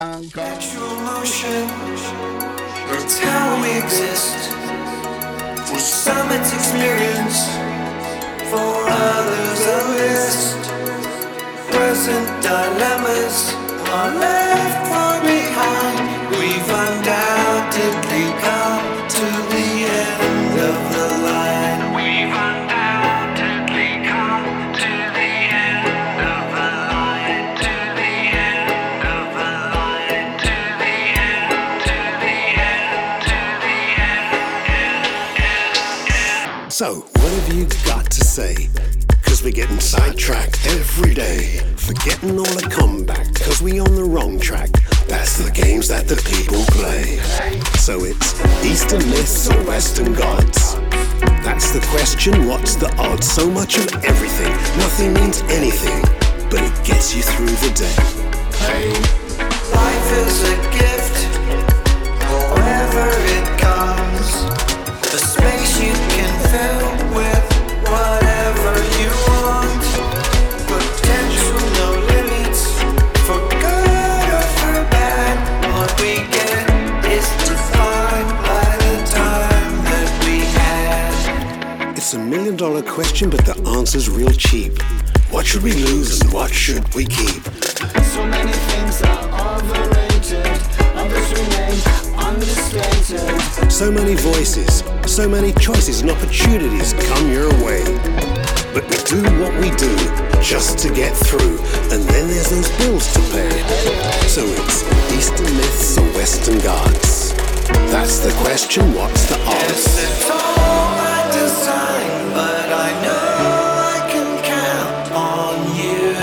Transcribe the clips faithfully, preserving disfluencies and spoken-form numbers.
Natural motion, it's how we exist. For some it's experience, for others a list. Present dilemmas are left far behind. We've undoubtedly come to the end of the line. We've undoubtedly come to the end of the line. To the end of the line. To the end, to the end, to the end, end, end, end. So, what have you got to say? Cause we're getting sidetracked every day, forgetting all the comeback, cause we on the wrong track. That's the games that the people play. So it's Eastern myths or Western gods. That's the question, what's the odds? So much of everything, nothing means anything, but it gets you through the day. Hey, life is a gift, however it comes. A space you can fill with whatever you want. Potential, no limits, for good or for bad. What we get is defined by the time that we had. It's a million dollar question, but the answer's real cheap. What should we lose and what should we keep? So many things are overrated, others remain understated. So many voices, so many choices and opportunities come your way. But we do what we do just to get through, and then there's those bills to pay. So it's Eastern myths or Western gods. That's the question, what's the odds? It's all by design, but I know I can count on you,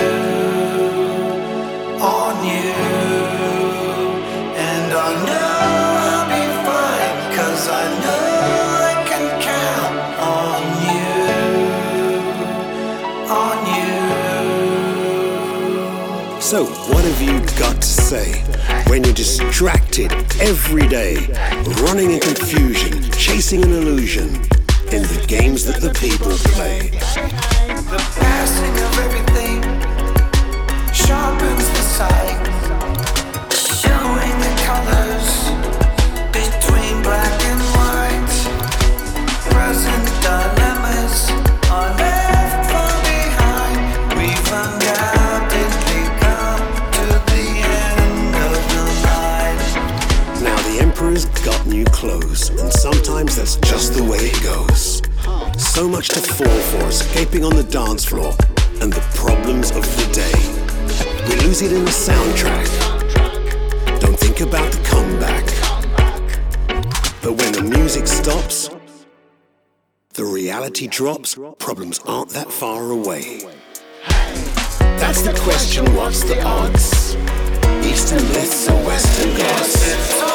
on you. And I know I'll be fine, cause I know I can count on you, on you. So what have you got to say when you're distracted every day, running in confusion, chasing an illusion in the games that the people play? The passing of everything sharpens the sight, showing the colors between black and white. Present dilemmas are left far behind. We've undoubtedly come to the end of the line. Now the emperor's got new clothes, and sometimes that's just the way it goes. So much to fall for, escaping on the dance floor, and the problems of the day. We lose it in the soundtrack, don't think about the comeback. But when the music stops, the reality drops, problems aren't that far away. That's the question, what's the odds? Eastern myths or Western gods?